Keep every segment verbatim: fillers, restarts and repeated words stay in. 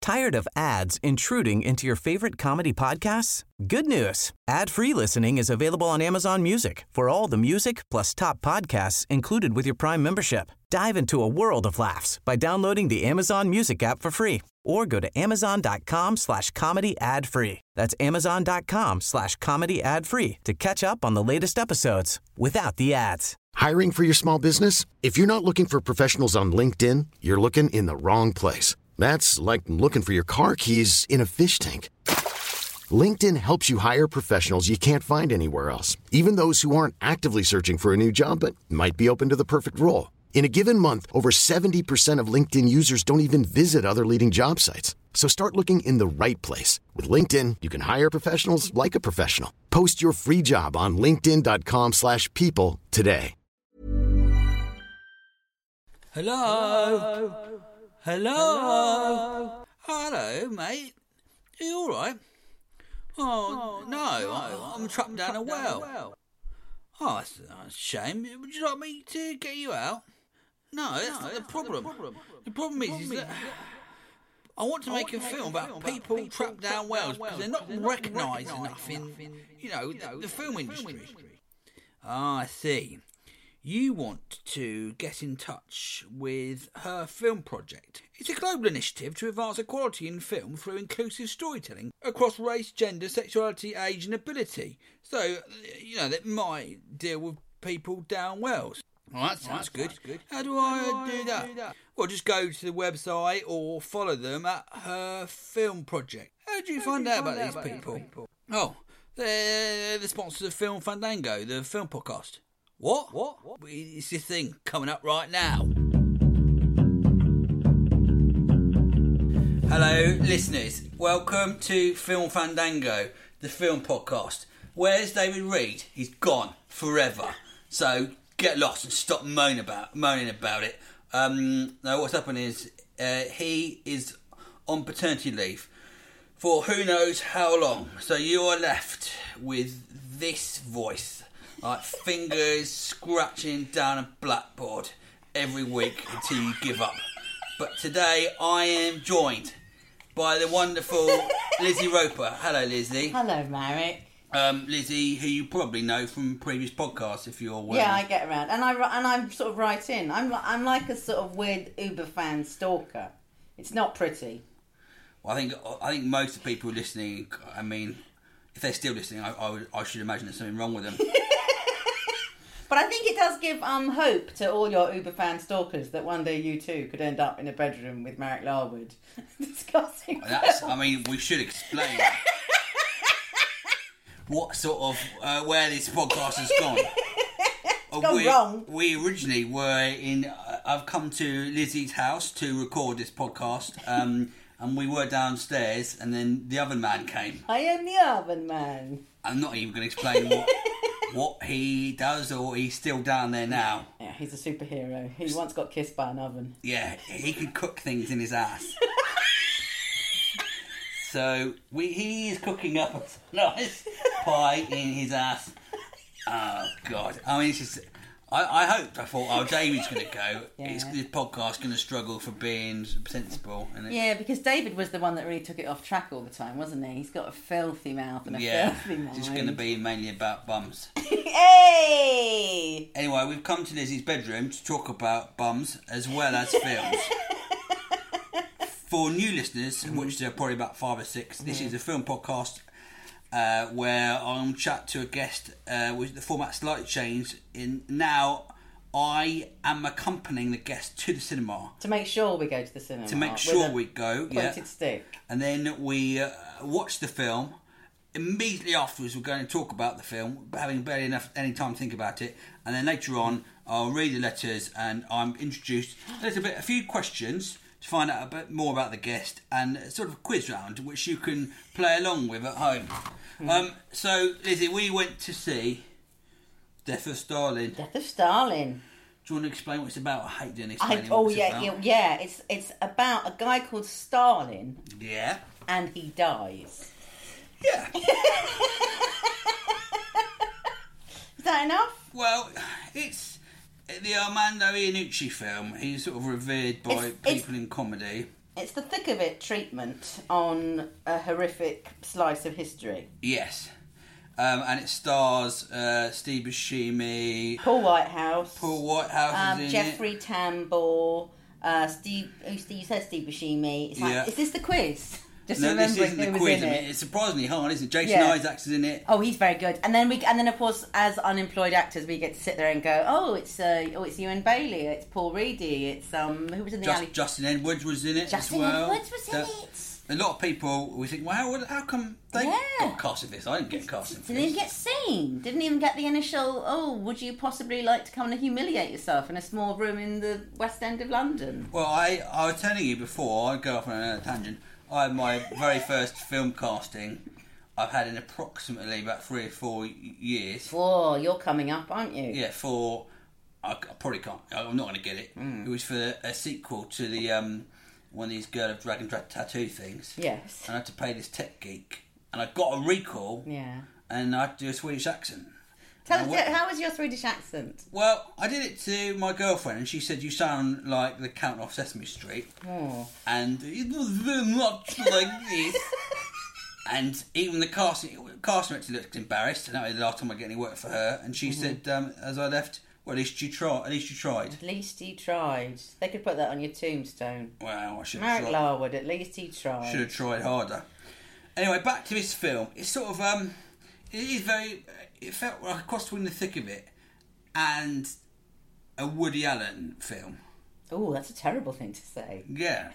Tired of ads intruding into your favorite comedy podcasts? Good news. Ad-free listening is available on Amazon Music for all the music plus top podcasts included with your Prime membership. Dive into a world of laughs by downloading the Amazon Music app for free or go to amazon.com slash comedy ad free. That's amazon.com slash comedy ad free to catch up on the latest episodes without the ads. Hiring for your small business? If you're not looking for professionals on LinkedIn, you're looking in the wrong place. That's like looking for your car keys in a fish tank. LinkedIn helps you hire professionals you can't find anywhere else, even those who aren't actively searching for a new job but might be open to the perfect role. In a given month, over seventy percent of LinkedIn users don't even visit other leading job sites. So start looking in the right place. With LinkedIn, you can hire professionals like a professional. Post your free job on linkedin.com slash people today. Hello? Hello? Hello? Hello, mate. Are you all right? Oh, no, I, I'm trapped down a well. Oh, that's a shame. Would you like me to get you out? No, that's not the problem. The problem is, is that I want to make a film about people trapped down wells because they're not recognised enough in, you know, the, the film industry. Ah, I see. You want to get in touch with Her Film Project. It's a global initiative to advance equality in film through inclusive storytelling across race, gender, sexuality, age and ability. So, you know, that might deal with people down wells. Well, that sounds good. How do I do that? Well, just go to the website or follow them at Her Film Project. How do you find out about these people? Oh, they're the sponsors of Film Fandango, the film podcast. What? What? It's this thing coming up right now. Hello, listeners. Welcome to Film Fandango, the film podcast. Where's David Reed? He's gone forever. So get lost and stop moaning about moaning about it. Um, no, what's happened is uh, he is on paternity leave for who knows how long. So you are left with this voice. Like fingers scratching down a blackboard every week until you give up. But today I am joined by the wonderful Lizzie Roper. Hello, Lizzie. Hello, Marek. Um, Lizzie, who you probably know from previous podcasts, if you're well. Yeah, I get around, and I and I'm sort of right in. I'm I'm like a sort of weird Uber fan stalker. It's not pretty. Well, I think I think most of the people listening, I mean, if they're still listening, I I, would, I should imagine there's something wrong with them. But I think it does give um hope to all your Uber fan stalkers that one day you too could end up in a bedroom with Marek Larwood discussing. That's, I mean, we should explain what sort of uh, where this podcast has gone. It's gone we, wrong. We originally were in. Uh, I've come to Lizzie's house to record this podcast, um, and we were downstairs, and then the oven man came. I am the oven man. I'm not even going to explain what. What he does, or he's still down there now. Yeah, he's a superhero. He once got kissed by an oven. Yeah, he can cook things in his ass. So we, he is cooking up a nice pie in his ass. Oh God! I mean, it's just. I, I hoped. I thought, oh, David's going to go. Yeah. It's, this podcast's going to struggle for being sensible. And Yeah, because David was the one that really took it off track all the time, wasn't he? He's got a filthy mouth and a yeah, filthy mind. it's going to be mainly about bums. Hey! Anyway, we've come to Lizzie's bedroom to talk about bums as well as films. For new listeners, mm-hmm. which there are probably about five or six, this mm-hmm. is a film podcast uh, where I'm chat to a guest uh, with the format slightly changed. In now, I am accompanying the guest to the cinema to make sure we go to the cinema. To make sure we go, pointed yeah. stick, and then we uh, watch the film. Immediately afterwards, we're going to talk about the film, having barely enough any time to think about it. And then later on, I'll read the letters and I'm introduced a little bit, a few questions to find out a bit more about the guest and a sort of quiz round which you can play along with at home. Mm. Um, so, Lizzie, we went to see Death of Stalin. Death of Stalin. Do you want to explain what it's about? I hate doing I, explaining oh what it's yeah, about. yeah, yeah. It's it's about a guy called Stalin. Yeah. And he dies. Yeah. Is that enough? Well, it's the Armando Iannucci film. He's sort of revered by it's, people it's, in comedy. It's the thick of it treatment on a horrific slice of history. Yes. Um, and it stars uh, Steve Buscemi, Paul Whitehouse, Paul Whitehouse um, is in Jeffrey it. Tambor, uh, Steve. You said Steve Buscemi. It's like, Yeah. is this the quiz? Just No, this remembering isn't the who was quiz. in I mean, it. it's surprisingly hard, isn't it? Jason Yeah. Isaacs is in it. Oh, he's very good. And then we, and then of course, as unemployed actors, we get to sit there and go, oh, it's uh, oh, it's Ewan Bailey, it's Paul Reedy, it's um, who was in the Just, alley? Justin Edwards was in it Justin as well. Edwards was in So, it. a lot of people, we think, well, how, how come they Yeah. got casted for this? I didn't get casted for Didn't even this. get seen. Didn't even get the initial, oh, would you possibly like to come and humiliate yourself in a small room in the West End of London? Well, I, I was telling you before, I'd go off on another tangent. I had my very first film casting I've had in approximately about three or four years. Oh, you're coming up, aren't you? Yeah, for... I, I probably can't... I'm not going to get it. Mm. It was for a sequel to the... Um, one of these Girl of Dragon Dra- tattoo things. Yes. And I had to play this tech geek. And I got a recall. Yeah. And I had to do a Swedish accent. Tell And us, I went- how was your Swedish accent? Well, I did it to my girlfriend, and she said, you sound like the Count off Sesame Street. Oh. And it was very much like this. And even the casting, casting director looked embarrassed, and that was the last time I get any work for her. And she mm-hmm. said, um, as I left, well, at least you tried. At least you tried. At least he tried. They could put that on your tombstone. Well, I should have Mark tried. Larwood, at least he tried. Should have tried harder. Anyway, back to this film. It's sort of, um, it is very, it felt like a cross between the thick of it and a Woody Allen film. Oh, that's a terrible thing to say. Yeah.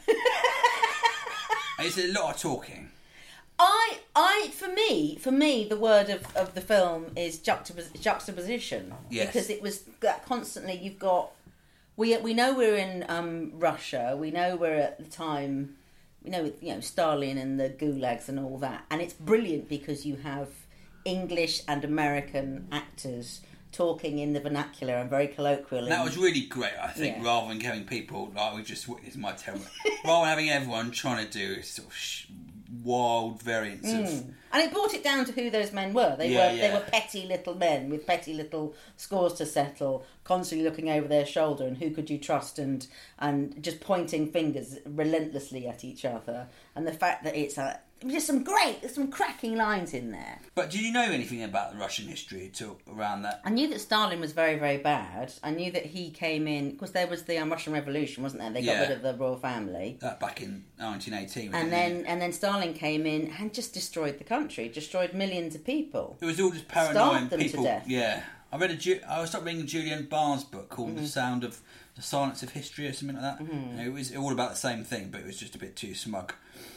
It's a lot of talking. I, I, for me, for me, the word of, of the film is juxtapos- juxtaposition. Yes. Because it was that constantly. You've got, we we know we're in um, Russia. We know we're at the time. We know you know Stalin and the gulags and all that, and it's brilliant because you have English and American actors talking in the vernacular and very colloquial. That was really great, I think, Yeah. rather than having people like we just witnessed my terror. Rather than having everyone trying to do sort of sh- wild variants Mm. of. And it brought it down to who those men were. They Yeah, were yeah. they were petty little men with petty little scores to settle, constantly looking over their shoulder and who could you trust, and and just pointing fingers relentlessly at each other. And the fact that it's a, just some great, there's some cracking lines in there. But did you know anything about the Russian history at all around that? I knew that Stalin was very, very bad. I knew that he came in because there was the um, Russian Revolution, wasn't there? They got Yeah. rid of the royal family. That back in nineteen eighteen. And then, and then Stalin came in and just destroyed the country, destroyed millions of people. It was all just paranoid Starved them to people. death. Yeah, I read a. Ju- I was started reading Julian Barnes' book called Mm-hmm. "The Sound of the Silence of History" or something like that. Mm-hmm. It was all about the same thing, but it was just a bit too smug.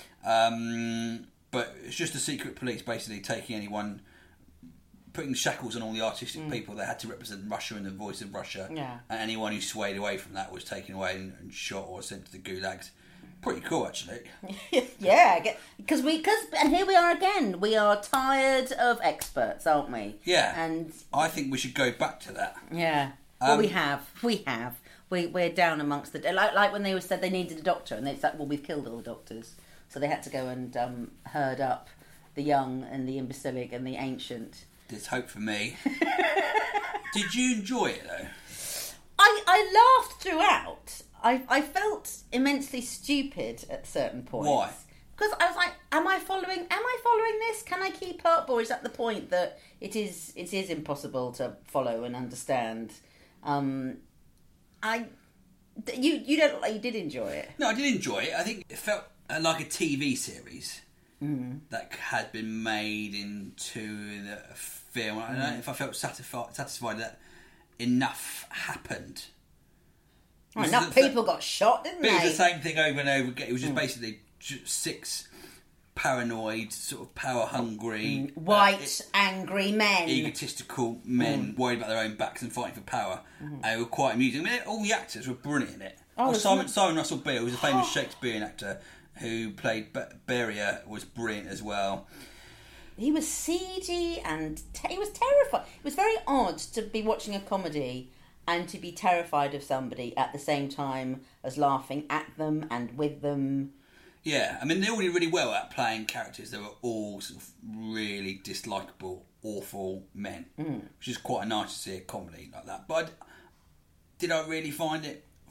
Um, but it's just the secret police basically taking anyone, putting shackles on all the artistic Mm. people that had to represent Russia and the voice of Russia. Yeah. And anyone who swayed away from that was taken away and, and shot or sent to the gulags. Pretty cool, actually. Yeah, because we, because, and here we are again. We are tired of experts, aren't we? Yeah. And I think we should go back to that. yeah, well, Um, we have, we have. We we're down amongst the like like when they were said they needed a doctor, and they said, well, we've killed all the doctors, so they had to go and um, herd up the young and the imbecilic and the ancient. There's hope for me. Did you enjoy it though? I, I laughed throughout. I, I felt immensely stupid at certain points. Why? Because I was like, am I following am I following this? Can I keep up? Or is that the point that it is it is impossible to follow and understand? Um, I you you don't like you did enjoy it. No, I did enjoy it. I think it felt uh, like a T V series Mm. that had been made into a film. I don't know if I felt satisfied, satisfied that enough happened. Well, This enough is the- people got shot, didn't But they? it was the same thing over and over again. It was just basically ju- six paranoid, sort of power-hungry, White, uh, angry men. egotistical men Mm. worried about their own backs and fighting for power. And they were quite amusing. I mean, all the actors were brilliant in it. Oh, Oh, it's Simon, not- Simon Russell Beale, who's a famous Shakespearean actor who played Be- Beria, was brilliant as well. He was seedy and te- he was terrified. It was very odd to be watching a comedy and to be terrified of somebody at the same time as laughing at them and with them. Yeah, I mean, they all did really well at playing characters that were all sort of really dislikable, awful men, Mm. which is quite nice to see a comedy like that. But did I really find it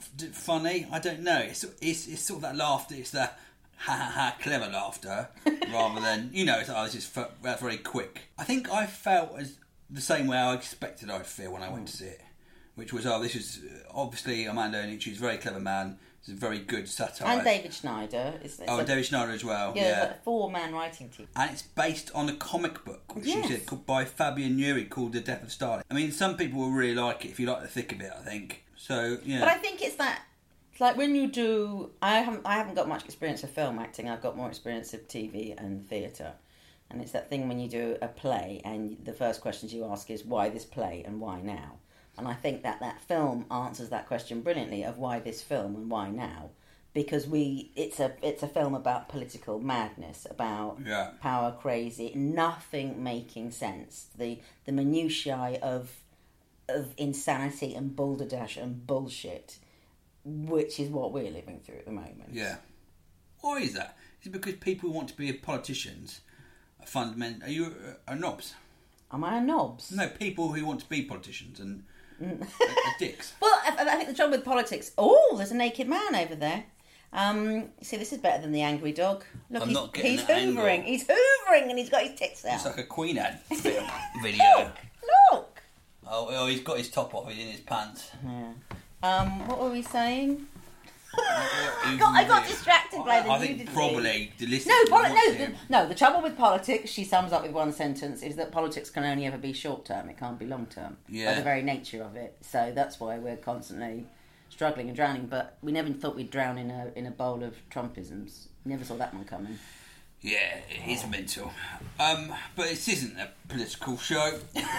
f- funny. I don't know. It's, it's it's sort of that laughter. It's the ha ha ha clever laughter rather than, you know, it's, oh, this is f- very quick. I think I felt as the same way I expected I'd feel when I went to see it, which was, oh, this is obviously Armando Iannucci's a very clever man. It's a very good satire. And David Schneider. It's, it's oh, like, David Schneider as well. Yeah, Yeah, it's like a four-man writing team. and it's based on a comic book, which Yes. you said, called, by Fabian Nuri, called The Death of Stalin. I mean, some people will really like it if you like the thick of it, I think. So, yeah. But I think it's that, it's like when you do, I haven't, I haven't got much experience of film acting. I've got more experience of T V and theatre. And it's that thing when you do a play and the first questions you ask is, why this play and why now? And I think that that film answers that question brilliantly of why this film and why now. Because we, it's a it's a film about political madness, about Yeah. power crazy, nothing making sense. The the minutiae of of insanity and balderdash and bullshit, which is what we're living through at the moment. Yeah. Why is that? Is it because people who want to be politicians are fundament? Are you uh, are knobs? Am I a knobs? No, people who want to be politicians and are, are dicks. Well, I, I think the trouble with politics. Oh, there's a naked man over there. Um, see, this is better than the angry dog. Look, I'm he's, not getting he's that hoovering. angle. He's hoovering, and he's got his tits out. It's like a Queen ad video. Look, look. Oh, oh, he's got his top off. He's in his pants. Yeah. Um, what were we saying? I got- I got distracted by the I think nudity. probably the listeners No, poli- want no, to- the, no. The trouble with politics, she sums up with one sentence, is that politics can only ever be short term. It can't be long term. Yeah. By the very nature of it. So that's why we're constantly struggling and drowning. But we never thought we'd drown in a in a bowl of Trumpisms. Never saw that one coming. Yeah, it is mental. Um, but this isn't a political show.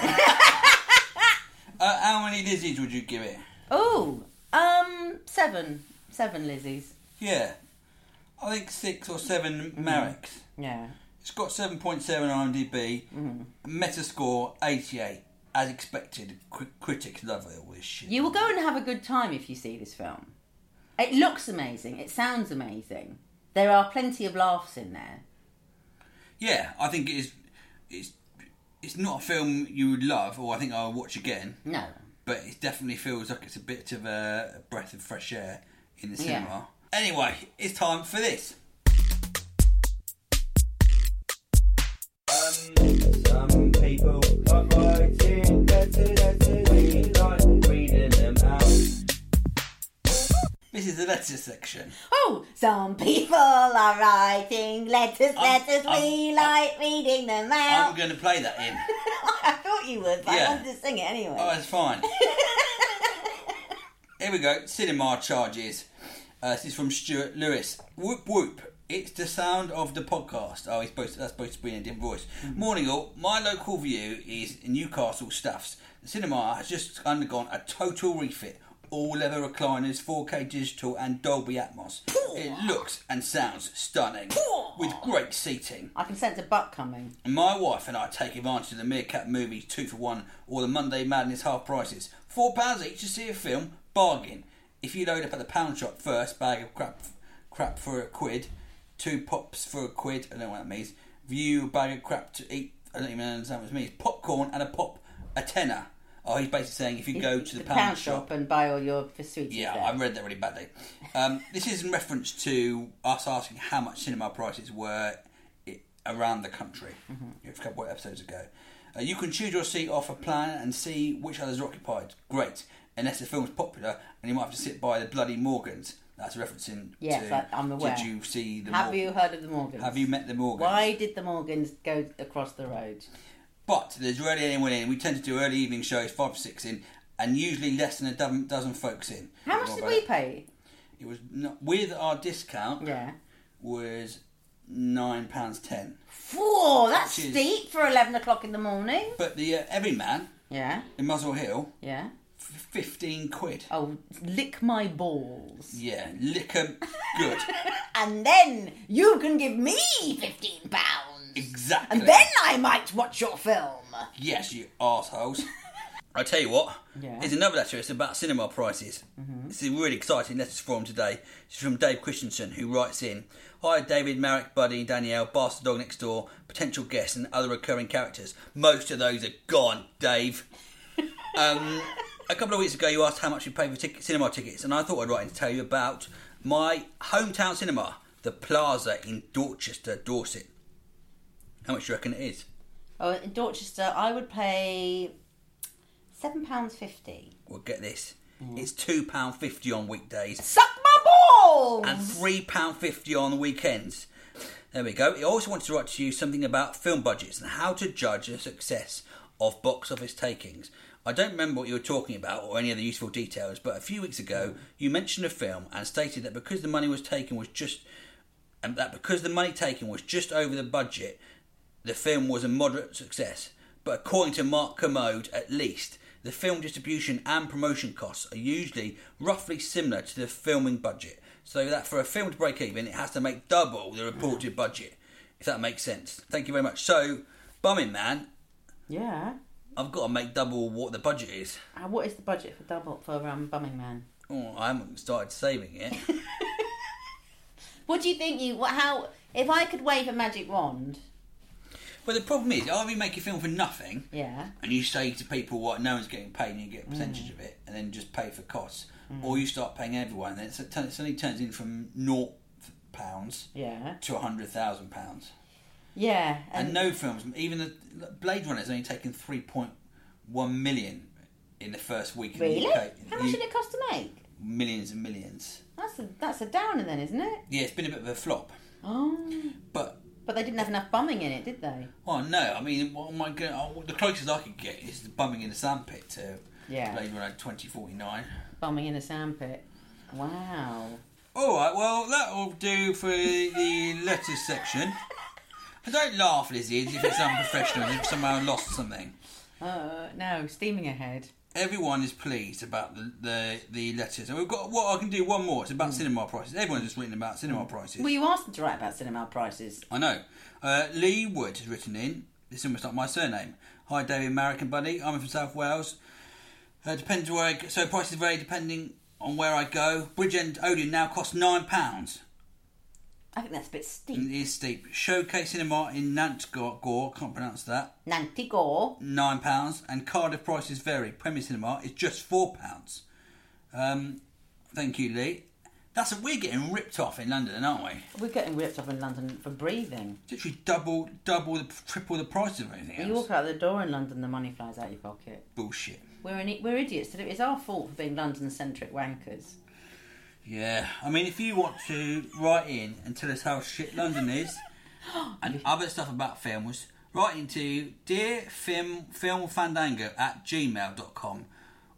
uh, how many Lizzies would you give it? Oh, um, seven, seven Lizzies. Yeah, I think six or seven Mareks. Yeah. It's got seven point seven on IMDb. Mm-hmm. Metascore eighty-eight. As expected, cri- critics love it, all this shit. You will go and have a good time if you see this film. It looks amazing. It sounds amazing. There are plenty of laughs in there. Yeah, I think it is. It's it's not a film you would love, or I think I'll watch again. No. But it definitely feels like it's a bit of a breath of fresh air in the cinema. Yeah. Anyway, it's time for this. Um, some people are writing letters, letters, we like reading them out. This is the letters section. Oh, some people are writing letters, I'm- letters, we I'm- like reading them out. I'm going to play that in. I thought you would, but Yeah. I wanted to sing it anyway. Oh, that's fine. Here we go. Cinema charges. Uh, this is from Stuart Lewis. Whoop whoop. It's the sound of the podcast. Oh, he's supposed to, that's supposed to be in a different voice. Mm-hmm. Morning all. My local view is Newcastle Stuffs. The cinema has just undergone a total refit. All leather recliners, four K digital and Dolby Atmos. It looks and sounds stunning. With great seating. I can sense a butt coming. My wife and I take advantage of the Meerkat movies two for one or the Monday Madness half prices. Four pounds each to see a film, bargain. If you load up at the pound shop first, bag of crap crap for a quid, two pops for a quid, I don't know what that means. View a bag of crap to eat, I don't even understand what it means. Popcorn and a pop, a tenner. Oh, he's basically saying if you go to the, the pound, pound shop, shop and buy all your sweets. yeah, there. I read that really badly. Um, this is in reference to us asking how much cinema prices were i- around the country mm-hmm. a couple of episodes ago. Uh, you can choose your seat off a plan and see which others are occupied. Great, unless the film's popular and you might have to sit by the bloody Morgans. That's referencing Yes, to... I- I'm aware. Did you see the Have Morgans? you heard of the Morgans? Have you met the Morgans? Why did the Morgans go across the road? But there's rarely anyone in. We tend to do early evening shows, five or six in, and usually less than a dozen, dozen folks in. How much What did about we it? pay? It was not, with our discount. Yeah. Was nine pounds ten. Whoa, that's Which is- steep for eleven o'clock in the morning. But the uh, Everyman Yeah, in Muswell Hill, yeah. f- fifteen quid. Oh, lick my balls. Yeah, liquor good. And then you can give me fifteen pounds. Exactly. And then I might watch your film. Yes, you arseholes. I tell you what, Yeah. here's another letter. It's about cinema prices. Mm-hmm. This is a really exciting letter from today. It's from Dave Christensen, who writes in, Hi David, Marek, Buddy, Danielle, Bastard Dog Next Door, potential guests and other recurring characters. Most of those are gone, Dave. um, a couple of weeks ago you asked how much you pay for ticket, cinema tickets, and I thought I'd write in to tell you about my hometown cinema, the Plaza in Dorchester, Dorset. How much do you reckon it is? Oh, in Dorchester, I would pay seven pounds fifty. Well, get this. Mm. It's two pounds fifty on weekdays. Suck my balls! And three pounds fifty on the weekends. There we go. I also wanted to write to you something about film budgets and how to judge the success of box office takings. I don't remember what you were talking about or any other useful details, but a few weeks ago mm. you mentioned a film and stated that because the money was taken was just, and that because the money taken was just over the budget, the film was a moderate success. But according to Mark Kermode, at least, the film distribution and promotion costs are usually roughly similar to the filming budget. So that for a film to break even, it has to make double the reported budget, if that makes sense. Thank you very much. So, Bumming Man. Yeah. I've got to make double what the budget is. Uh, what is the budget for double for um, Bumming Man? Oh, I haven't started saving it. What do you think you... How... If I could wave a magic wand... But the problem is, either you make a film for nothing, yeah, and you say to people, "What? No one's getting paid, and you get a percentage mm. of it, and then just pay for costs," mm. or you start paying everyone, and then it suddenly turns in from naught pounds, yeah, to a hundred thousand pounds. Yeah, and, and no films, even the Blade Runner's only taken three point one million in the first week. Really? In the U K. How much did it cost to make? Millions and millions. That's a that's a downer then, isn't it? Yeah, it's been a bit of a flop. Oh, but. But they didn't have enough bumming in it, did they? Oh no! I mean, what am I going? Oh, the closest I could get is the bumming in the sandpit to yeah. Blade Runner twenty forty-nine. Bumming in a sandpit. Wow. All right. Well, that will do for the letters section. I don't laugh, Lizzie, as if it's unprofessional, as if somehow I lost something. Uh, no, steaming ahead. Everyone is pleased about the, the, the letters. And we've got, what I can do one more. It's about mm. cinema prices. Everyone's just written about cinema mm. prices. Well, you asked them to write about cinema prices. I know. Uh, Lee Wood has written in. This is almost like my surname. Hi, David, American buddy. I'm from South Wales. Uh, depends where I go. So prices vary depending on where I go. Bridgend Odeon now costs nine pounds. I think that's a bit steep. It is steep. Showcase Cinema in Nantgore, can't pronounce that. Nantgore. Nine pounds. And Cardiff prices vary. Premier Cinema is just four pounds. Um, thank you, Lee. That's a, we're getting ripped off in London, aren't we? We're getting ripped off in London for breathing. Literally double, double, the, triple the price of everything else. You walk out the door in London, the money flies out your pocket. Bullshit. We're an, we're idiots. It's our fault for being London-centric wankers. Yeah, I mean, if you want to write in and tell us how shit London is and other stuff about films, write into dear film filmfandango at gmail dot com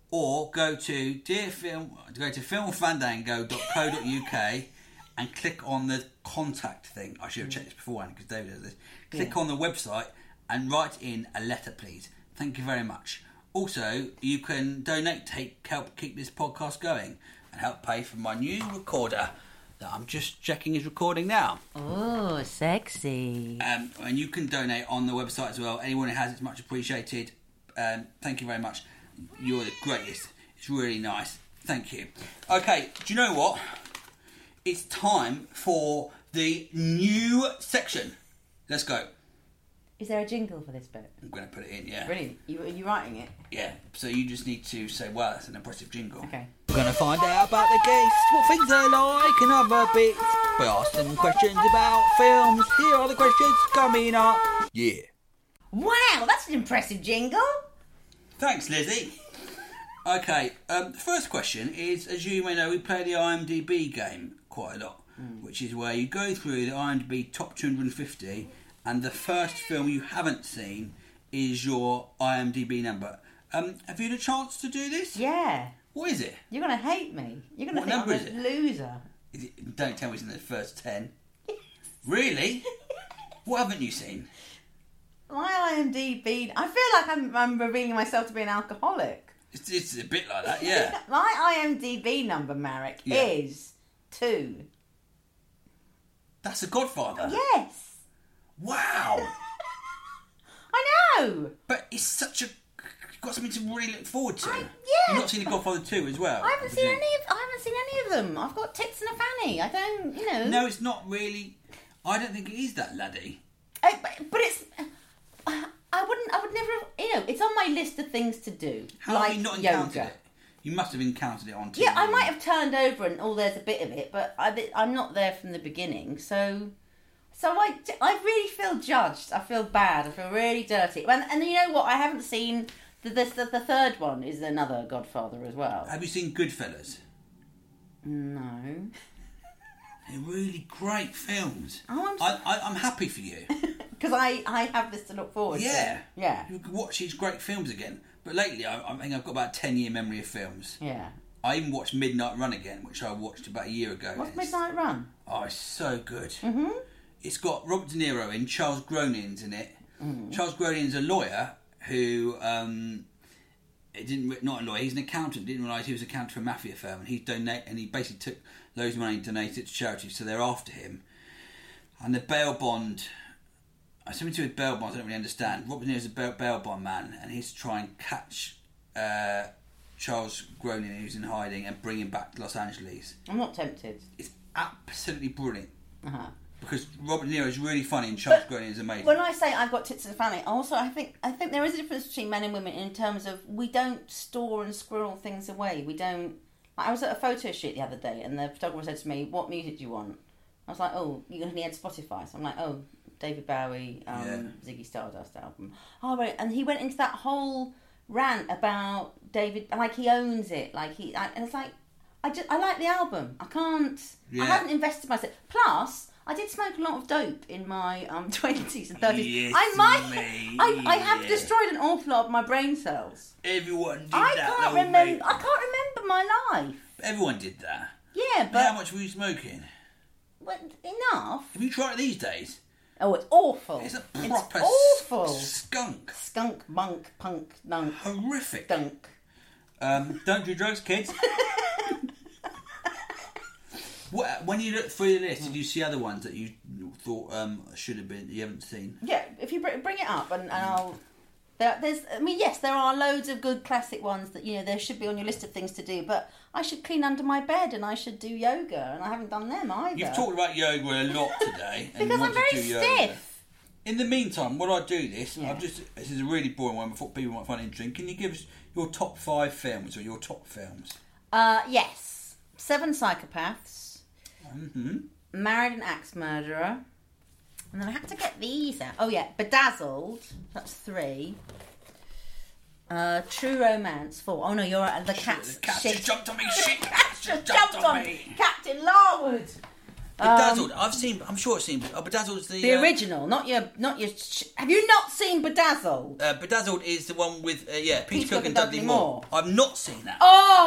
or go to dear film go to filmfandango dot co dot uk and click on the contact thing. I should have checked this beforehand because David does this. Click yeah. on the website and write in a letter, please. Thank you very much. Also, you can donate to help keep this podcast going. Help pay for my new recorder that I'm just checking is recording now. Oh, sexy. Um, and you can donate on the website as well. Anyone who has it's much appreciated. Um, thank you very much. You're the greatest. It's really nice. Thank you. Okay, do you know what? It's time for the new section. Let's go. Is there a jingle for this bit? I'm going to put it in, yeah. Brilliant. You, are you writing it? Yeah. So you just need to say, wow, that's an impressive jingle. Okay. We're going to find out about the guests, what things they like and other bits. We ask them questions about films. Here are the questions coming up. Yeah. Wow, that's an impressive jingle. Thanks, Lizzie. Okay, um, the first question is, as you may know, we play the I M D B game quite a lot, mm. which is where you go through the I M D B top two hundred fifty and the first film you haven't seen is your I M D B number. Um, have you had a chance to do this? Yeah. What is it? You're going to hate me. You're going to think I'm a loser. Is it, don't tell me it's in the first ten. Yes. Really? What haven't you seen? My I M D B... I feel like I'm, I'm revealing myself to be an alcoholic. It's, it's a bit like that, yeah. My I M D B number, Marek, yeah. is two. That's The Godfather? Yes. Wow. I know. But it's such a... You've got something to really look forward to. I, yeah. You've not seen The Godfather two as well? I haven't seen any of. I haven't seen any of them. I've got Tits and a Fanny. I don't, you know. No, it's not really. I don't think it is that laddie. Uh, but, but it's. Uh, I wouldn't. I would never have you know, it's on my list of things to do. How like have you not encountered yoga. it? You must have encountered it on T V. Yeah, I might have turned over and oh, there's a bit of it, but I, I'm not there from the beginning, so so I, I really feel judged. I feel bad. I feel really dirty. And, and you know what? I haven't seen the, the the the third one is another Godfather as well. Have you seen Goodfellas? No. They're really great films. Oh, I'm I, I, I'm happy for you. because I, I have this to look forward Yeah. to. Yeah. You can watch these great films again. But lately, I, I think I've got about a ten-year memory of films. Yeah. I even watched Midnight Run again, which I watched about a year ago. What's It's- Midnight Run? Oh, it's so good. Mm-hmm. It's got Robert De Niro in, Charles Gronin's in it. Mm. Charles Gronin's a lawyer who, um, it didn't not a lawyer, he's an accountant. Didn't realise he was an accountant for a mafia firm, and he donate and he basically took loads of money and donated it to charity. So they're after him, and the bail bond. Something to do with bail bonds, I don't really understand. Robert De Niro's a bail, bail bond man, and he's to try and catch uh, Charles Gronin, who's in hiding, and bring him back to Los Angeles. I'm not tempted. It's absolutely brilliant. Uh-huh. Because Robert De Niro is really funny and Charles Gronin is amazing. When I say I've got tits in the family, also I think I think there is a difference between men and women in terms of we don't store and squirrel things away. We don't. Like I was at a photo shoot the other day, and the photographer said to me, "What music do you want?" I was like, "Oh, you only had Spotify." So I'm like, "Oh, David Bowie, um, Yeah. Ziggy Stardust album." Oh, right. And he went into that whole rant about David, like he owns it, like he, I, and it's like, I just I like the album. I can't. Yeah. I haven't invested myself. Plus. I did smoke a lot of dope in my um, twenties and thirties. Yes, I might, mate, I, I have yeah. destroyed an awful lot of my brain cells. Everyone did I that, can't though, remember. mate. I can't remember my life. Everyone did that. Yeah, But how but much were you smoking? but enough. Have you tried it these days? Oh, it's awful. It's a It's proper awful. s- skunk. Skunk, monk, punk, nunk, Horrific. skunk. Um, don't do drugs, kids. What, when you looked through the list, did you see other ones that you thought um, should have been you haven't seen? Yeah, if you bring, bring it up and, and I'll. There, there's, I mean, yes, there are loads of good classic ones that you know there should be on your list of things to do. But I should clean under my bed and I should do yoga, and I haven't done them either. You've talked about yoga a lot today. and you because want I'm very to do yoga. stiff. In the meantime, while I do this, Yeah. I've just this is a really boring one. I thought people might find it interesting. Can you give us your top five films or your top films? Uh, yes, Seven Psychopaths. Mm-hmm. Married an Axe Murderer. And then I had to get these out. Oh, yeah. Bedazzled. That's three. Uh, True Romance. Four. Oh, no, you're right. The cat's The cat shit. just jumped on me. Shit, the cat Just just jumped, jumped on on me. Captain Larwood. Bedazzled. I've seen. I'm sure I've seen. Oh, Bedazzled's the. The uh, original, not your, not your. Sh- Have you not seen Bedazzled? Uh, Bedazzled is the one with uh, yeah, Peter Peter Cook and Dudley Moore. I've not seen that.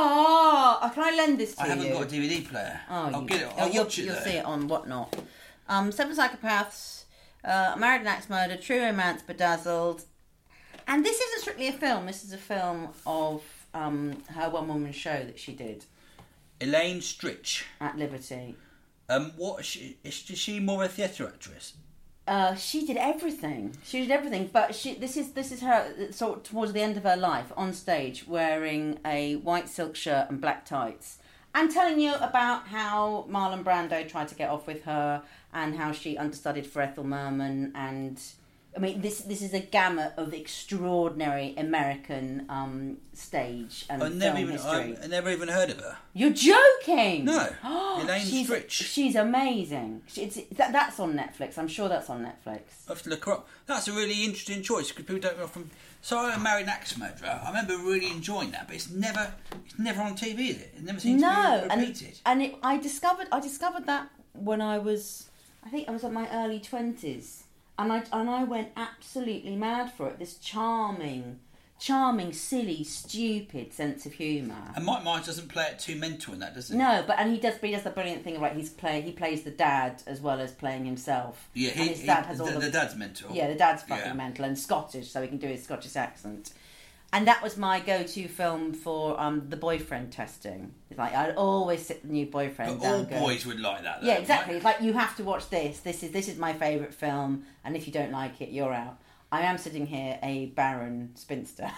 Oh, oh, can I lend this to I you? haven't got a D V D player. Oh, I'll you, get it. oh, I'll you'll, watch it. You'll though. see it on whatnot. Um, Seven Psychopaths, uh, Married an Axe Murder, True Romance, Bedazzled, and this isn't strictly a film. This is a film of um, her one-woman show that she did Elaine Stritch. at Liberty. Um, what is she? Is she more of a theatre actress? Uh, she did everything. She did everything, but she. This is this is her sort of towards the end of her life on stage, wearing a white silk shirt and black tights, and telling you about how Marlon Brando tried to get off with her, and how she understudied for Ethel Merman, and I mean this this is a gamut of extraordinary American um, stage and I film never even. history. I, I never even heard of her. You're joking? No, Elaine she's, Stritch. She's amazing. She- It's, that, that's on Netflix. I'm sure that's on Netflix. I have to look her up. That's a really interesting choice because people don't know from. So I married an axe murderer. I remember really enjoying that, but it's never, it's never on T V, is it? It never seems No, to be and repeated. and it, I discovered I discovered that when I was, I think I was at my early twenties, and I and I went absolutely mad for it. This charming, charming, silly, stupid sense of humour. And Mike Myers doesn't play it too mental in that, does he? No, but and he does. But he does the brilliant thing about he's play. He plays the dad as well as playing himself. Yeah, he, and his he- dad has all the, the, the dad's mental. Yeah, the dad's fucking Yeah. mental and Scottish, so he can do his Scottish accent. And that was my go-to film for um, the boyfriend testing. It's like I'd always sit the new boyfriend But down. all and go, boys would like that. Though, yeah, exactly. Right? It's like you have to watch this. This is this is my favourite film, and if you don't like it, you're out. I am sitting here, a barren spinster.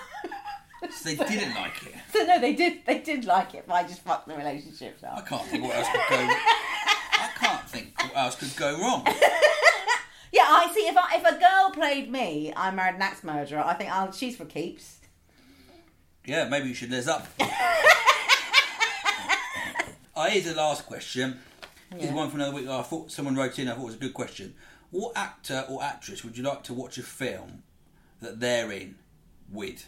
So they didn't like it. So no, they did. They did like it, but I just fucked the relationships up. I can't think what else could go. I can't think what else could go wrong. Yeah, I see. If I, if a girl plays played me, I married an axe murderer, I think I'll she's for keeps. Yeah, maybe you should liz up. Oh, here's the last question. Here's Yeah. one for another week. I thought someone wrote in, I thought it was a good question. What actor or actress would you like to watch a film that they're in with?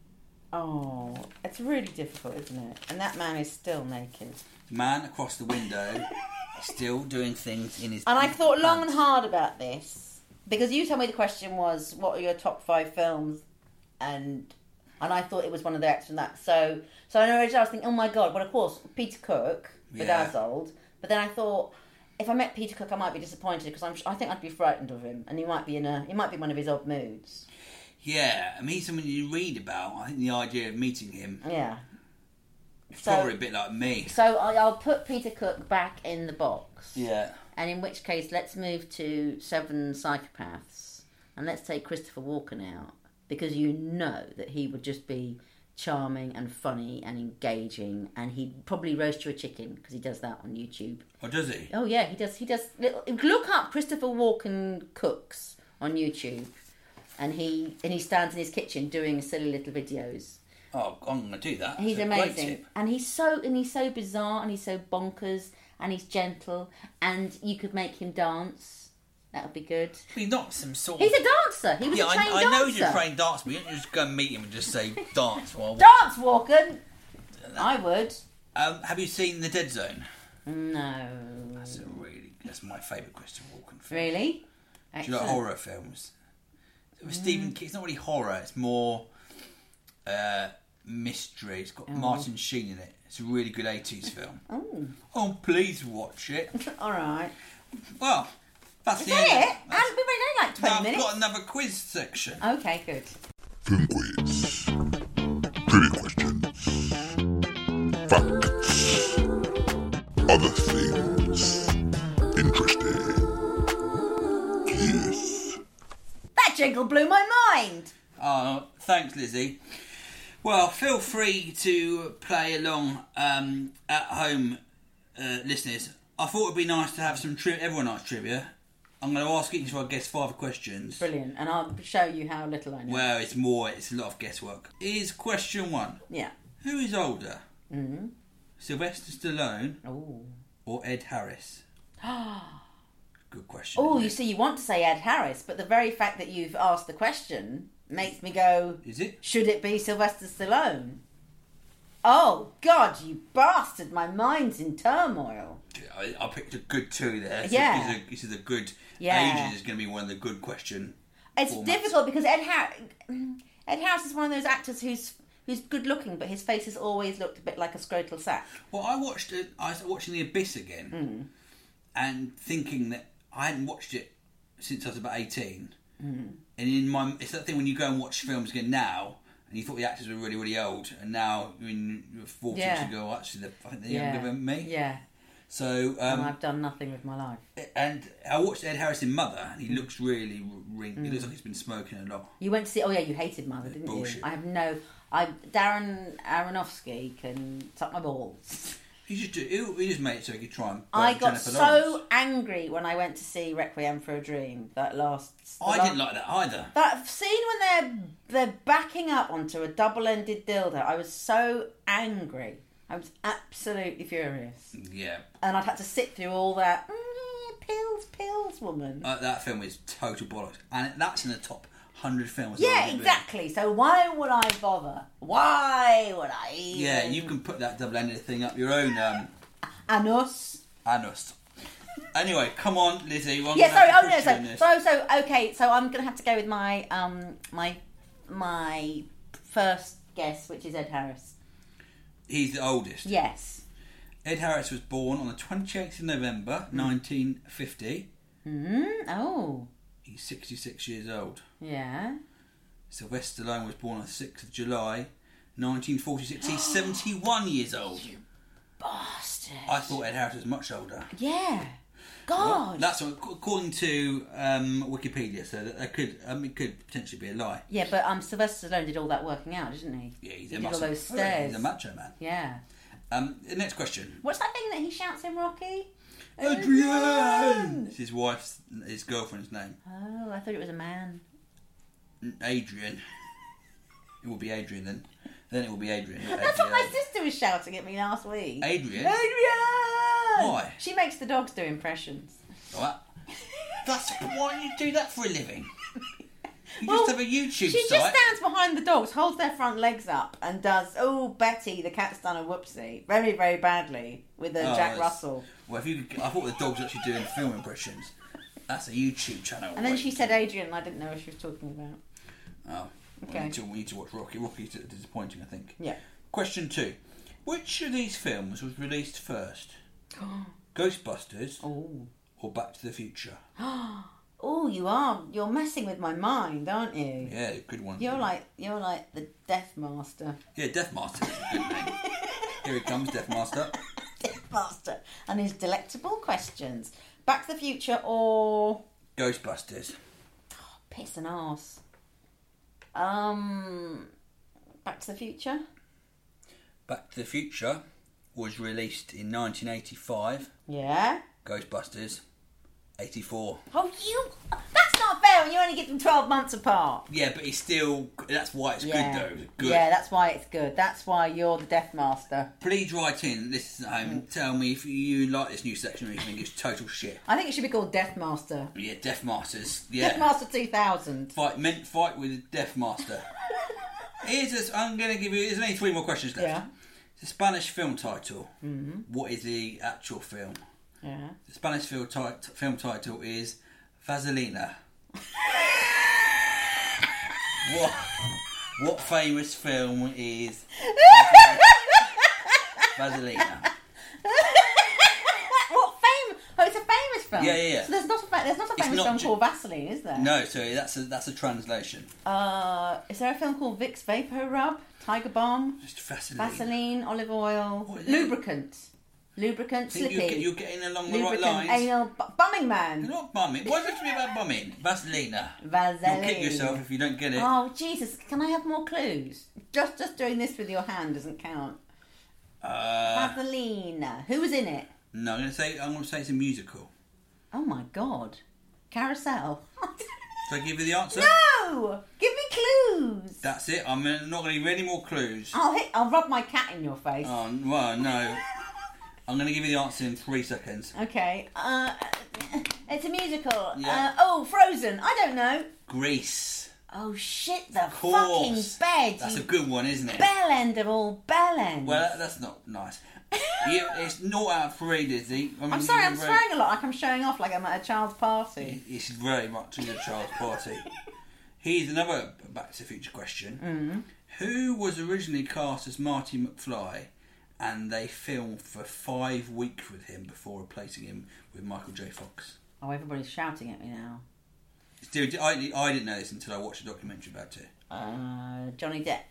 Oh, it's really difficult, isn't it? And that man is still naked. Man across the window, still doing things in his... And I thought long and pants. hard about this. Because you told me the question was, what are your top five films? And and I thought it was one of the actors from that. So so I know I was thinking, oh my God, well, of course, Peter Cook, Yeah. bedazzled. But then I thought, if I met Peter Cook, I might be disappointed because I'm I think I'd be frightened of him. And he might be in a he might be one of his odd moods. Yeah, I mean, he's someone you read about. I think the idea of meeting him Yeah. is So- probably a bit like me. So I, I'll put Peter Cook back in the box. Yeah. And in which case, let's move to Seven Psychopaths. And let's take Christopher Walken out. Because you know that he would just be charming and funny and engaging. And he'd probably roast you a chicken, because he does that on YouTube. Or does he? Oh yeah, he does. He does. Look up Christopher Walken cooks on YouTube. And he and he stands in his kitchen doing silly little videos. Oh, I'm going to do that. He's That's a great amazing, tip. and he's so and he's so bizarre, and he's so bonkers, and he's gentle, and you could make him dance. That would be good. He's not some sort He's of... a dancer. He was Yeah, a trained I, I know he's a dancer. trained dancer, but you don't just go and meet him and just say, dance. Well, Dance, Walken. I would. um, have you seen The Dead Zone? No. That's a really... That's my favourite Christopher Walken film. Really? Do you Excellent. like horror films? With Stephen King, it's not really horror, it's more uh, mystery. It's got Martin Sheen in it. It's a really good eighties film. Oh, Oh, please watch it. all right. Well, that's Is the that end. it? of- that's- And we've only done like twenty Now I've minutes. got another quiz section. Okay, good. Film quiz. Trivia questions. Facts. Other things. Interesting. Yes. That jingle blew my mind. Oh, thanks, Lizzie. Well, feel free to play along um, at home, uh, listeners. I thought it'd be nice to have some tri- everyone likes trivia. I'm going to ask each of our guests five questions. Brilliant, and I'll show you how little I know. Well, it's more, it's a lot of guesswork. Is question one: Yeah. who is older, Mm-hmm. Sylvester Stallone Oh. or Ed Harris? Good question. Oh, isn't you it? see, you want to say Ed Harris, but the very fact that you've asked the question makes me go, Is it? should it be Sylvester Stallone? Oh, God, you bastard. My mind's in turmoil. I, I picked a good two there. So Yeah. This is a, this is a good. Yeah. Ages is going to be one of the good question. It's formats. difficult because Ed, Har- Ed Harris is one of those actors who's who's good looking, but his face has always looked a bit like a scrotal sack. Well, I watched it. I was watching The Abyss again, Mm. and thinking that I hadn't watched it since I was about eighteen. Mm. And in my, it's that thing when you go and watch films again now, and you thought the actors were really, really old, and now you're in your forties, Yeah. you go, oh, actually, they're, I think they're younger than me. Yeah, So, and um, I've done nothing with my life. and I watched Ed Harris in Mother, and he Mm. looks really, ring- he looks like he's been smoking a lot. You went to see... Oh, yeah, you hated Mother, didn't Bullshit. you? I have no... I Darren Aronofsky can suck my balls. He just, do- he, he just made it so he could try and. I burn got Jennifer so Lawrence. angry when I went to see Requiem for a Dream. That last. the I last- didn't like that either. that scene when they're they're backing up onto a double-ended dildo. I was so angry. I was absolutely furious, Yeah, and I'd had to sit through all that mm, pills, pills, woman. uh, that film is total bollocks, and that's in the top hundred films. I've yeah, ever been. exactly. So why would I bother? Why would I? Even... Yeah, you can put that double-ended thing up your own um, Anus. anus. Anyway, come on, Lizzie. Well, I'm Yeah, gonna sorry. have Oh to no. push you on So, this. so, so, okay. So I'm gonna have to go with my um my my first guess, which is Ed Harris. He's the oldest. Yes. Ed Harris was born on the twenty-eighth of November, nineteen fifty. Hmm. Oh. He's sixty-six years old. Yeah. Sylvester Stallone was born on the sixth of July, nineteen forty-six. He's seventy-one years old. Bastard. I thought Ed Harris was much older. Yeah. God. That's what, according to um, Wikipedia, so that, that could um, it could potentially be a lie. Yeah, but um, Sylvester Stallone did all that working out, didn't he? Yeah, he's he a did all muscle. those Oh, yeah, stairs. he's a macho man. Yeah. Um, the next question. What's that thing that he shouts in Rocky? Adrian! It's his wife's, his girlfriend's name. Oh, I thought it was a man. Adrian. It will be Adrian then. Then it will be Adrian. That's what my sister was shouting at me last week. Adrian? Adrian! Why? She makes the dogs do impressions. What? That's why do you do that for a living? You Well, just have a YouTube She site. just stands behind the dogs, holds their front legs up, and does, oh, Betty, the cat's done a whoopsie. Very, very badly with a Oh, Jack that's- Russell. Well, if you, could, I thought the dog's actually doing film impressions. That's a YouTube channel. And then Wait. she said Adrian, and I didn't know what she was talking about. Oh, Okay. we, need to, we need to watch Rocky. Rocky's disappointing, I think. Yeah. Question two. Which of these films was released first? Ghostbusters Oh. or Back to the Future? Oh, you are. You're messing with my mind, aren't you? Yeah, good one. You're like you're like the Death Master. Yeah, Death Master is a good name. Here he comes, Death Master. Death Master and his delectable questions. Back to the Future or Ghostbusters. piss and arse. Um, Back to the Future. Back to the Future was released in nineteen eighty-five. Yeah. Ghostbusters, eighty-four. Oh, you. That's not fair. When you only get them twelve months apart. Yeah, but it's still. That's why it's Yeah. good, though. It's good. Yeah, that's why it's good. That's why you're the Death Master. Please write in, listen at home, and tell me if you like this new section or you think it's total shit. I think it should be called Death Master. Yeah, Death Masters. Yeah. Death Master two thousand. Fight, meant fight with the Death Master. Here's a, I'm going to give you. There's only three more questions left. Yeah. It's a Spanish film title. Mm-hmm. What is the actual film? Yeah. The Spanish film, tit- film title is Vaselina. what? What famous film is Vaselina? What fame? Oh, it's a famous film. Yeah, yeah, yeah. So there's not a fa- there's not a It's famous not film ju- called Vaseline, is there? No, sorry, that's a that's a translation. Uh, is there a film called Vicks Vapor Rub, Tiger Balm, Just Vaseline. Vaseline, olive oil, What is it? lubricant, lubricant, I think slippy, you're, get- you're getting along the right lubricant, lines. anal, bu- bumming You're man, not bumming. Why does it have to be about bumming? Vaselina. Vaseline. You'll kick yourself if you don't get it. Oh Jesus! Can I have more clues? Just just doing this with your hand doesn't count. Uh, Vaseline. Who was in it? no, I'm going to say I'm going to say it's a musical. Oh my God! Carousel. So I give you the answer. No! Give me clues. That's it. I'm not going to give you any more clues. I'll hit. I'll rub my cat in your face. Oh well, no. I'm going to give you the answer in three seconds. Okay. Uh, it's a musical. Yeah. Uh, oh, Frozen. I don't know. Grease. Oh shit! The Of course. fucking bed. That's a you good one, isn't it? bell end of all bell ends. Well, that, that's not nice. You, it's not out of three, Lizzie. I mean, I'm sorry. you're I'm very- swearing a lot. Like I'm showing off. Like I'm at a child's party. It's very much a child's party. Here's another Back to the Future question. Mm-hmm. Who was originally cast as Marty McFly and they filmed for five weeks with him before replacing him with Michael J. Fox? Oh, everybody's shouting at me now. Dude, I, I didn't know this until I watched a documentary about it. Uh, Johnny Depp.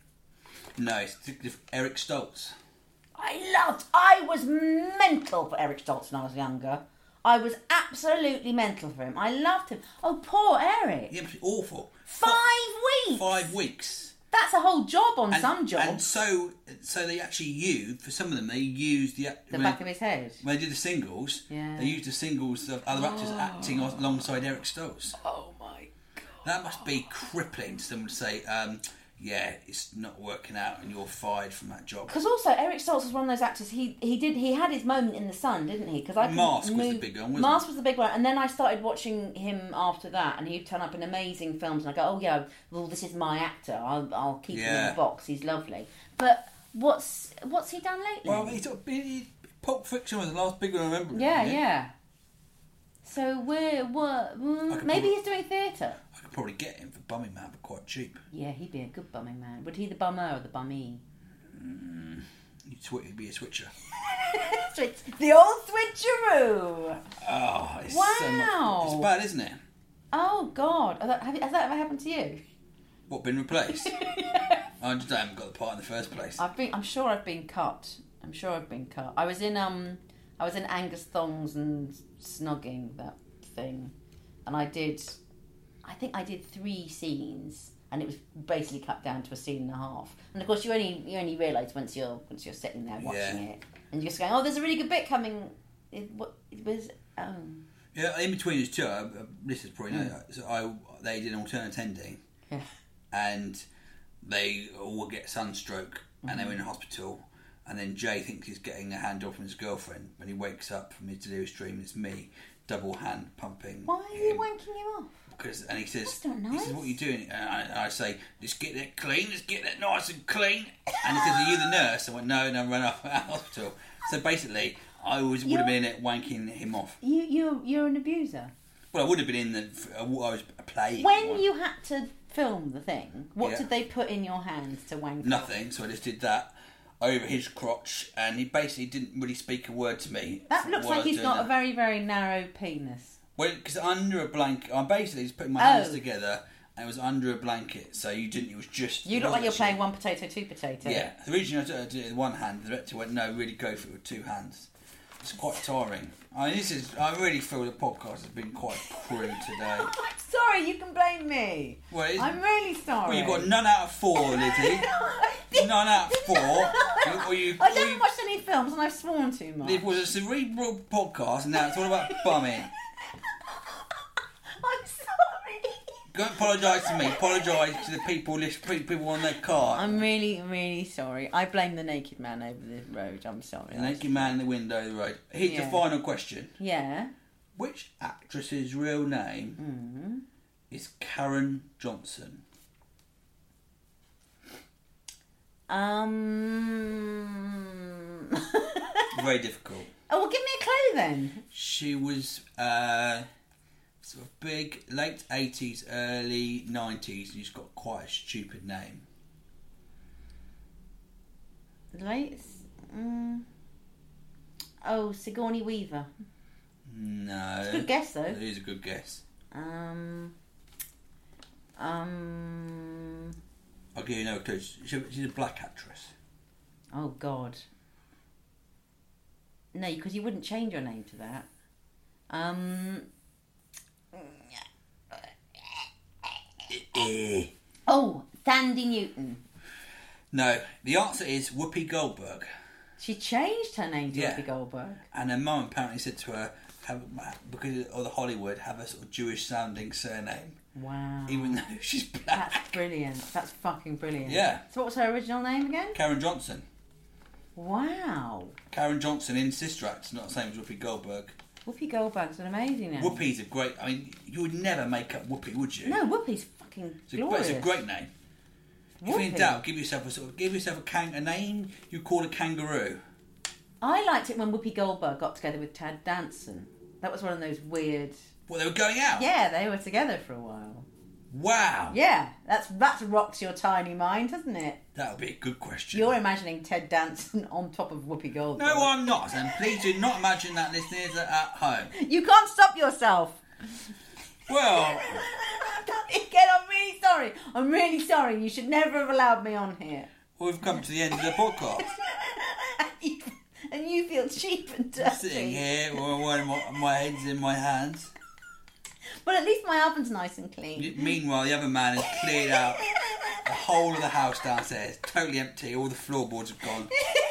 No, it's Eric Stoltz. I loved. I was mental for Eric Stoltz when I was younger. I was absolutely mental for him. I loved him. Oh, poor Eric. Yeah, but awful. Five weeks. Five weeks. That's a whole job on And, some jobs. and so, so they actually used, for some of them, they used the... the when back they, of his head. when they did the singles, Yeah. they used the singles of other actors acting alongside Eric Stoltz. Oh my God. That must be crippling to someone to say, um, yeah, it's not working out and you're fired from that job. Because also Eric Stoltz was one of those actors. He he did he had his moment in the sun, didn't he? Because I couldn't Mask was the move- big one, wasn't Mask it? was the big one, and then I started watching him after that, and he'd turn up in amazing films, and I go, oh yeah, well this is my actor. I'll I'll keep him in Yeah. the box. He's lovely. But what's what's he done lately? Well, he sort of, he, Pulp Fiction was the last big one I remember. yeah, him in. yeah. So we're what? Mm, could maybe probably- he's doing theatre. I could probably get him for Bumming Man, but quite cheap. Yeah, he'd be a good bumming man. Would he the bummer or the bummie? He'd, sw- he'd be a switcher. Switch, the old switcheroo. Oh, it's so Wow. much, it's bad, isn't it? Oh God, Has that, have you- has that ever happened to you? What, been replaced? I just haven't got the part in the first place. I've been. I'm sure I've been cut. I'm sure I've been cut. I was in um. I was in Angus Thongs and Snogging, that thing, and I did. I think I did three scenes, and it was basically cut down to a scene and a half. And of course, you only you only realise once you're once you're sitting there watching Yeah. it, and you're just going, "Oh, there's a really good bit coming." It, what, it was. Um, Yeah, in between us two, uh, this is probably know that. So I, they did an alternate ending, Yeah. And they all get sunstroke, mm-hmm. and they're in hospital. And then Jay thinks he's getting a hand job from his girlfriend. When he wakes up from his delirious dream, it's me, double hand pumping. Why are you wanking you off? Because, and he says, That's not nice. he says, what are you doing? And I, and I say, just get that clean, just get that nice and clean. And he says, are you the nurse? I went, no, and I ran off out of the hospital. So basically, I always would have been in it wanking him off. You, you, you're an abuser. Well, I would have been in the, I was playing. When one. you had to film the thing, what Yeah. did they put in your hands to wank? Nothing, so I just did that over his crotch, and he basically didn't really speak a word to me. That looks while I like was he's doing got that. a very, very narrow penis. Well, because under a blanket, I'm basically just putting my Oh. hands together, and it was under a blanket, so you didn't. It was just. You it look like you're wasn't playing actually- one potato, two potato. Yeah, the reason I did it with one hand, the director went, "No, really go for it with two hands." It's quite tiring. I mean, this is. I really feel the podcast has been quite crude today. I'm sorry, you can blame me. Well, it's- I'm really sorry. Well, you've got none out of four, Lizzie. None out of four. You, or you, I or don't you, watch any films and I've sworn too much. It was a cerebral podcast, and now it's all about bumming. I'm sorry. Don't apologise to me. Apologise to the people, list- people on their car. I'm really, really sorry. I blame the naked man over the road. I'm sorry. The naked man in the window of the road. Here's Yeah. the final question. Yeah. Which actress's real name Mm. is Karen Johnson? Um. Very difficult. Oh, well, give me a clue then. She was uh, sort of big, late eighties, early nineties, and she's got quite a stupid name. Late. Mm. Oh, Sigourney Weaver. No. Good guess though. It is a good guess. Um. Um. I'll give you another clue. She- She's a black actress. Oh God. No, because you wouldn't change your name to that. Um. Oh, Sandy Newton. No, the answer is Whoopi Goldberg. She changed her name to Yeah. Whoopi Goldberg. And her mum apparently said to her, have, because of the Hollywood, have a sort of Jewish sounding surname. Wow. Even though she's black. That's brilliant. That's fucking brilliant. Yeah. So what was her original name again? Karen Johnson. Wow. Karen Johnson in Sister Act, not the same as Whoopi Goldberg. Whoopi Goldberg's an amazing name. Whoopi's a great, I mean, you would never make up Whoopi, would you? No, Whoopi's fucking It's a, glorious. it's a great name. If you're in Whoopi. doubt, give yourself a sort of, give yourself a, kang, a name you call a kangaroo. I liked it when Whoopi Goldberg got together with Ted Danson. That was one of those weird... Well, they were going out. Yeah, they were together for a while. Wow. Yeah, that's that's rocked your tiny mind, hasn't it? That would be a good question. You're imagining Ted Danson on top of Whoopi Goldberg. No, I'm not. And please do not imagine that listeners are at home. You can't stop yourself. Well, Again, I'm really sorry. I'm really sorry. You should never have allowed me on here. we've come to the end of the podcast. And you feel cheap and dirty. Sitting here, with my, my head's in my hands. But at least my oven's nice and clean. Meanwhile, the other man has cleared out the whole of the house downstairs, totally empty. All the floorboards have gone.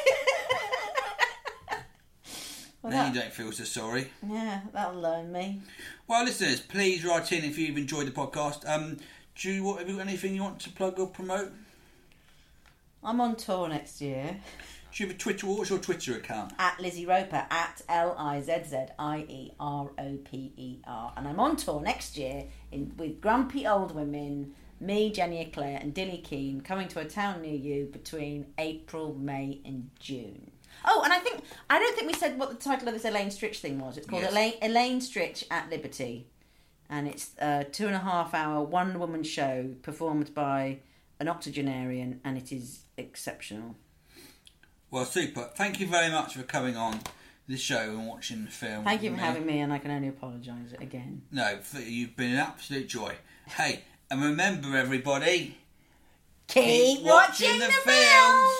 Well, then that- you don't feel so sorry. Yeah, that'll learn me. Well, listeners, please write in if you've enjoyed the podcast. Um, do you have you got anything you want to plug or promote? I'm on tour next year. Do you have a Twitter? What's your Twitter account? At Lizzie Roper, at L I Z Z I E R O P E R. And I'm on tour next year in with Grumpy Old Women, me, Jenny Eclair and Dilly Keane, coming to a town near you between April, May and June. Oh, and I think, I don't think we said what the title of this Elaine Stritch thing was. It's called Yes. Elaine, Elaine Stritch at Liberty. And it's a two and a half hour, one woman show performed by an octogenarian, and it is exceptional. Well, super. Thank you very much for coming on this show and watching the film. Thank you with for me. having me, and I can only apologise again. No, you've been an absolute joy. Hey, and remember, everybody, Keep, Keep watching, watching the, the films!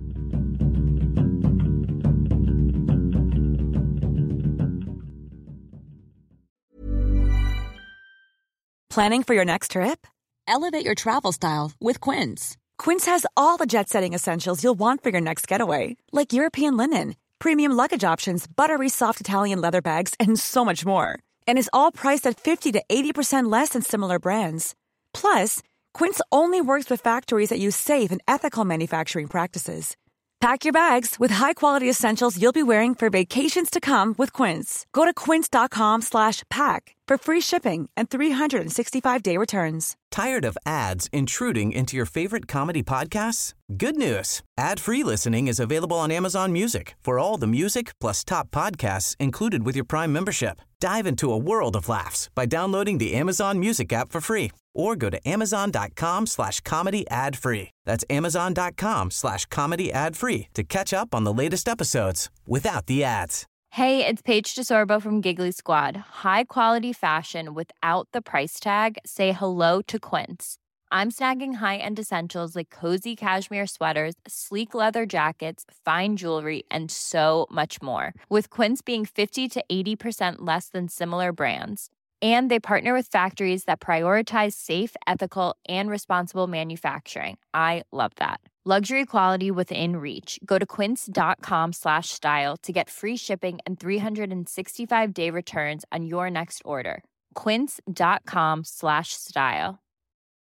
Planning for your next trip? Elevate your travel style with Quince. Quince has all the jet-setting essentials you'll want for your next getaway, like European linen, premium luggage options, buttery soft Italian leather bags, and so much more. And is all priced at fifty to eighty percent less than similar brands. Plus, Quince only works with factories that use safe and ethical manufacturing practices. Pack your bags with high-quality essentials you'll be wearing for vacations to come with Quince. Go to quince.com slash pack for free shipping and three sixty-five day returns. Tired of ads intruding into your favorite comedy podcasts? Good news. Ad-free listening is available on Amazon Music for all the music plus top podcasts included with your Prime membership. Dive into a world of laughs by downloading the Amazon Music app for free or go to amazon.com slash comedy ad free. That's amazon.com slash comedy ad free to catch up on the latest episodes without the ads. Hey, it's Paige DeSorbo from Giggly Squad. High quality fashion without the price tag. Say hello to Quince. I'm snagging high-end essentials like cozy cashmere sweaters, sleek leather jackets, fine jewelry, and so much more. With Quince being fifty to eighty percent less than similar brands. And they partner with factories that prioritize safe, ethical, and responsible manufacturing. I love that. Luxury quality within reach. Go to quince.com slash style to get free shipping and three sixty-five day returns on your next order. Quince.com slash style.